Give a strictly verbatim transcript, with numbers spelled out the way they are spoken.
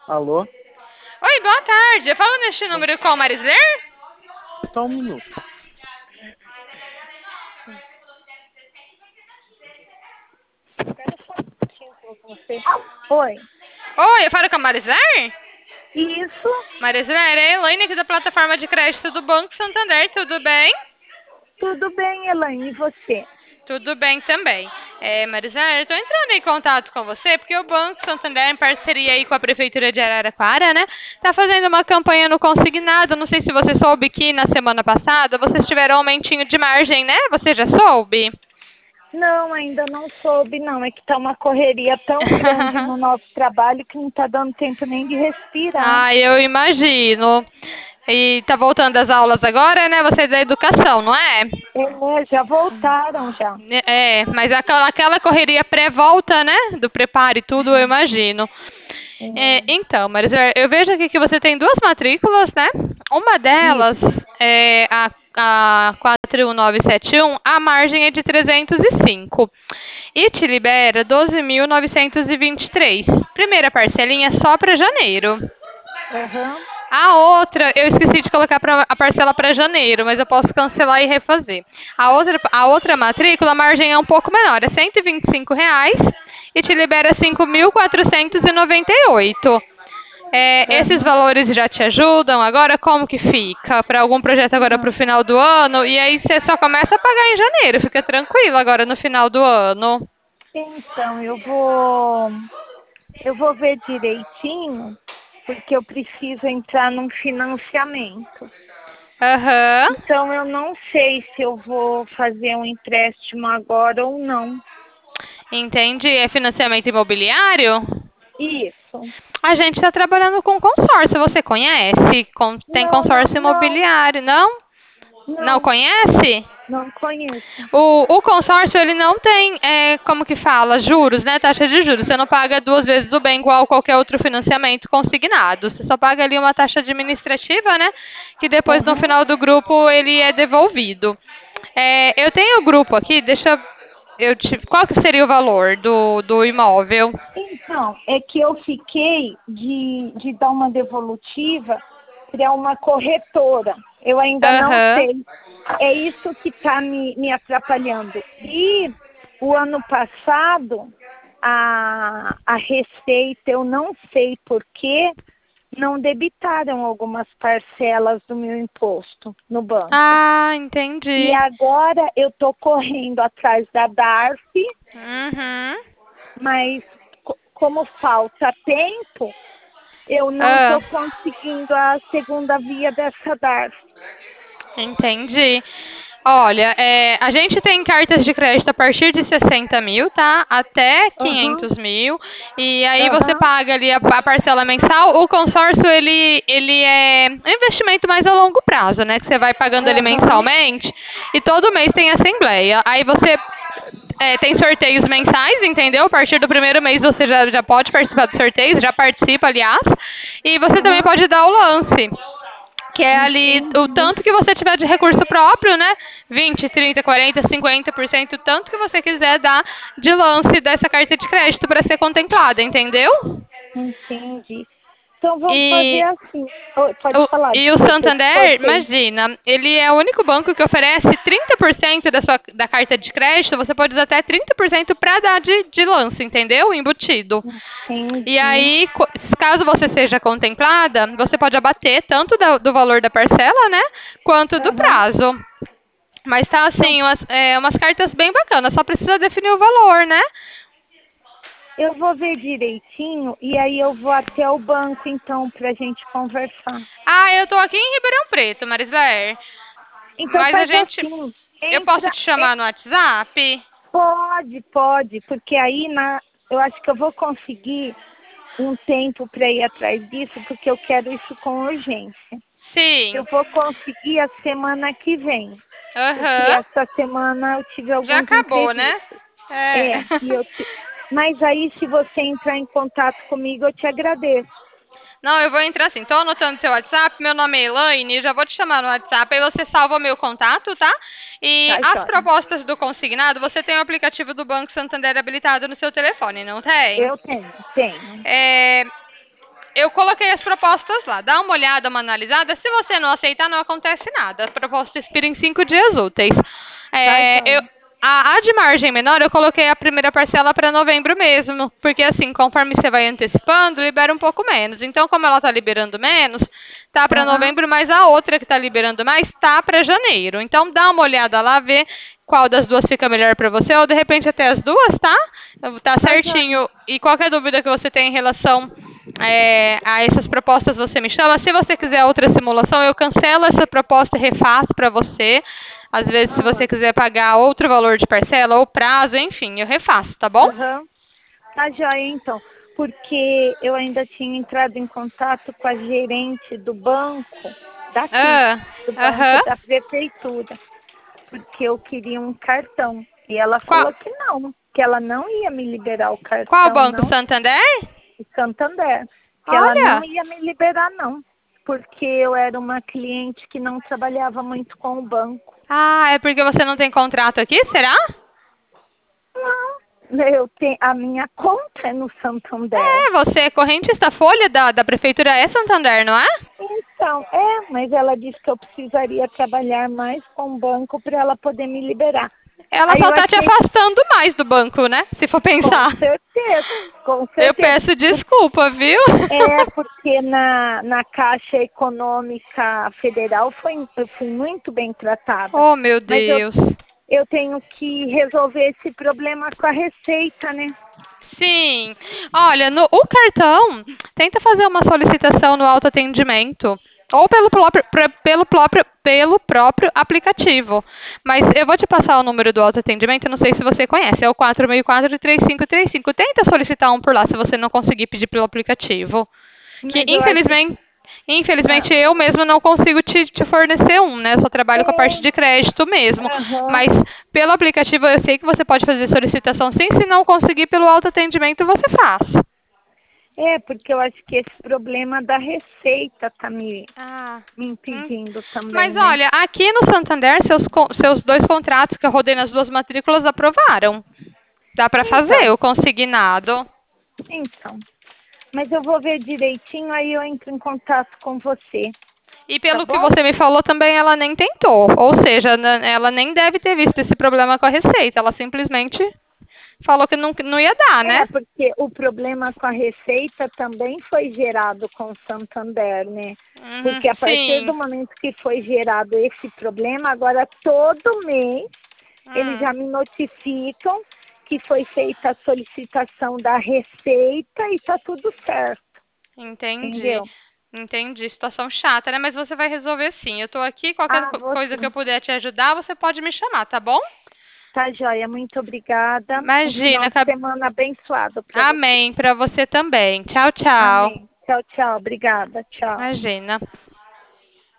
Alô? Oi, boa tarde. Eu falo neste número com a Marisler? Só um minuto. Você. Oi. Oi, eu falo com a Marisler? Isso. Marisler, é a Elaine aqui da plataforma de crédito do Banco Santander, tudo bem? Tudo bem, Elaine, e você? Tudo bem também. É, Marisler, eu estou entrando em contato com você porque o Banco Santander, em parceria aí com a Prefeitura de Araraquara, né, tá fazendo uma campanha no consignado. Não sei se você soube que na semana passada vocês tiveram um aumentinho de margem, né? Você já soube? Não, ainda não soube, não. É que tá uma correria tão grande no nosso trabalho que não tá dando tempo nem de respirar. Ah, eu imagino. E tá voltando às aulas agora, né? Você é da educação, não é? É, já voltaram já. É, mas aquela, aquela correria pré-volta, né? Do preparo e tudo, eu imagino. É, É. então, Marisa, eu vejo aqui que você tem duas matrículas, né? Uma delas Isso. é a, a quatro um nove sete um, a margem é de trezentos e cinco e te libera doze mil novecentos e vinte e três. Primeira parcelinha só para janeiro. Aham. A outra, eu esqueci de colocar pra, a parcela para janeiro, mas eu posso cancelar e refazer. A outra, a outra matrícula, a margem é um pouco menor, é cento e vinte e cinco reais e te libera cinco mil quatrocentos e noventa e oito. É, esses Aham. valores já te ajudam agora? Como que fica? Para algum projeto agora para o Não. final do ano? E aí você só começa a pagar em janeiro, fica tranquilo agora no final do ano. Então, eu vou, eu vou ver direitinho, porque eu preciso entrar num financiamento. Aham, Então, eu não sei se eu vou fazer um empréstimo agora ou não. entendi. É financiamento imobiliário? Isso. A gente está trabalhando com consórcio, você conhece? Com- tem Não, não, consórcio não, imobiliário, não? Não não, conhece? não conheço. O, o consórcio, ele não tem, é, como que fala, juros, né? Taxa de juros. Você não paga duas vezes o bem igual qualquer outro financiamento consignado. Você só paga ali uma taxa administrativa, né? Que depois, no Aham. final do grupo, ele é devolvido. É, eu tenho o grupo aqui, deixa eu te, qual que seria o valor do, do imóvel? Então, é que eu fiquei de, de dar uma devolutiva para uma corretora. Eu ainda não Aham. sei. É isso que está me, me atrapalhando. E o ano passado, a, a Receita, eu não sei por quê, não debitaram algumas parcelas do meu imposto no banco. Ah, E entendi. agora eu estou correndo atrás da DARF, Uhum. mas co- como falta tempo, eu não Ah, estou conseguindo a segunda via dessa DARF. entendi. Olha, é, a gente tem cartas de crédito a partir de sessenta mil, tá? Até Aham, quinhentos mil. E aí você aham, paga ali a, a parcela mensal. O consórcio, ele, ele é um investimento mais a longo prazo, né? Que você vai pagando ali aham, mensalmente. E todo mês tem assembleia. Aí você é, tem sorteios mensais, entendeu? A partir do primeiro mês você já, já pode participar dos sorteios, já participa, aliás. E você também aham. pode dar o lance. Que é ali o Entendi, tanto que você tiver de recurso próprio, né? Vinte, trinta, quarenta, cinquenta por cento, o tanto que você quiser dar de lance dessa carta de crédito para ser contemplada, entendeu? entendi. Então vamos fazer E assim. Oi, pode o, falar, e o desculpa, eu te Santander, cortei. imagina, ele é o único banco que oferece trinta por cento da sua da carta de crédito, você pode usar até trinta por cento para dar de, de lance, entendeu? Embutido. E Entendi. aí, co- caso você seja contemplada, você pode abater tanto da- do valor da parcela, né, quanto do Aham. prazo. Mas tá Então, assim, umas, é, umas cartas bem bacanas, só precisa definir o valor, né? eu vou ver direitinho e aí eu vou até o banco, então, para a gente conversar. Ah, eu tô aqui em Ribeirão Preto, Marisler. Então Mas a faz gente. assim, Eu posso entra, te é, chamar no WhatsApp? pode, pode, porque aí na, eu acho que eu vou conseguir um tempo para ir atrás disso, porque eu quero isso com urgência. Eu Sim. vou conseguir a semana que vem, porque Aham. essa semana eu tive Já alguns acabou, né? imprevistos. É. É, e eu te... Mas aí se você entrar em contato comigo, eu te agradeço. Não, eu vou entrar assim. Tô anotando seu WhatsApp. Meu nome é Elaine. Já vou te chamar no WhatsApp. Aí você salva o meu contato, tá? E Tá, as joia? propostas do consignado, você tem o aplicativo do Banco Santander habilitado no seu telefone, não tem? Eu tenho, tenho. É, eu coloquei as propostas lá. Dá uma olhada, uma analisada. Se você não aceitar, não acontece nada. A proposta expira em cinco dias úteis. É, Tá, eu, joia. a, a de margem menor, eu coloquei a primeira parcela para novembro mesmo. Porque assim, conforme você vai antecipando, libera um pouco menos. Então, como ela está liberando menos, tá para Aham. novembro, mas a outra que está liberando mais tá para janeiro. Então, dá uma olhada lá, vê qual das duas fica melhor para você, ou de repente até as duas, tá? Tá Tá, joia. certinho. E qualquer dúvida que você tenha em relação é, a essas propostas, você me chama. Se você quiser outra simulação, eu cancelo essa proposta e refaço para você. Às vezes, se Ah, você quiser pagar outro valor de parcela ou prazo, enfim, eu refaço, tá bom? aham. Tá, joia, então. Porque eu ainda tinha entrado em contato com a gerente do banco, daqui, Ah, do banco aham. da prefeitura, porque eu queria um cartão. E ela Qual, falou que não, que ela não ia me liberar o qual cartão, banco? não, Santander? de Santander. Que ela não Olha. ia me liberar, não. Porque eu era uma cliente que não trabalhava muito com o banco. Ah, é porque você não tem contrato aqui, será? Não, eu tenho, a minha conta é no Santander. É, você é correntista folha da, da prefeitura é Santander, não é? Então, é, mas ela disse que eu precisaria trabalhar mais com o banco para ela poder me liberar. Ela Aí só eu tá te achei, afastando mais do banco, né? Se for com pensar. certeza, com Eu certeza. peço Por- desculpa, viu? É, porque na, na Caixa Econômica Federal foi, eu fui muito bem tratada. Oh, meu Mas eu, Deus. eu tenho que resolver esse problema com a Receita, né? Sim. Olha, no, o cartão, tenta fazer uma solicitação no autoatendimento. Ou pelo próprio, pra- pelo próprio, pelo próprio aplicativo. Mas eu vou te passar o número do autoatendimento, não sei se você conhece. É o quatro seis quatro, três cinco três cinco. Tenta solicitar um por lá se você não conseguir pedir pelo aplicativo. Que Mas eu acho que. infelizmente, infelizmente Ah, eu mesmo não consigo te, te fornecer um, né? Eu só trabalho com a parte é, de crédito mesmo. aham. Mas pelo aplicativo eu sei que você pode fazer solicitação sim, se não conseguir pelo autoatendimento você faz. É, porque eu acho que esse problema da Receita tá me, Ah. me Hum. impedindo também, Mas né? olha, aqui no Santander, seus, co- seus dois contratos que eu rodei nas duas matrículas aprovaram. Dá para fazer Então, o consignado. então. Mas eu vou ver direitinho, aí eu entro em contato com você, E tá pelo que bom? você me falou também, ela nem tentou. Ou seja, na- ela nem deve ter visto esse problema com a Receita. Ela simplesmente falou que não, não ia dar, né? É, porque o problema com a Receita também foi gerado com o Santander, né? Uhum, Porque a partir do sim. momento que foi gerado esse problema, agora todo mês eles Hum, já me notificam que foi feita a solicitação da Receita e tá tudo certo, entendi. entendeu? Entendi. Situação chata, né? Mas você vai resolver sim. Eu tô aqui, qualquer Ah, co- vou coisa que eu sim. puder te ajudar, você pode me chamar, tá bom? Tá, joia. Muito obrigada. Um final Imagina. de acab- semana abençoado para você. Amém para você também. Tchau, tchau. Amém. Tchau, tchau. Obrigada. Tchau. Imagina.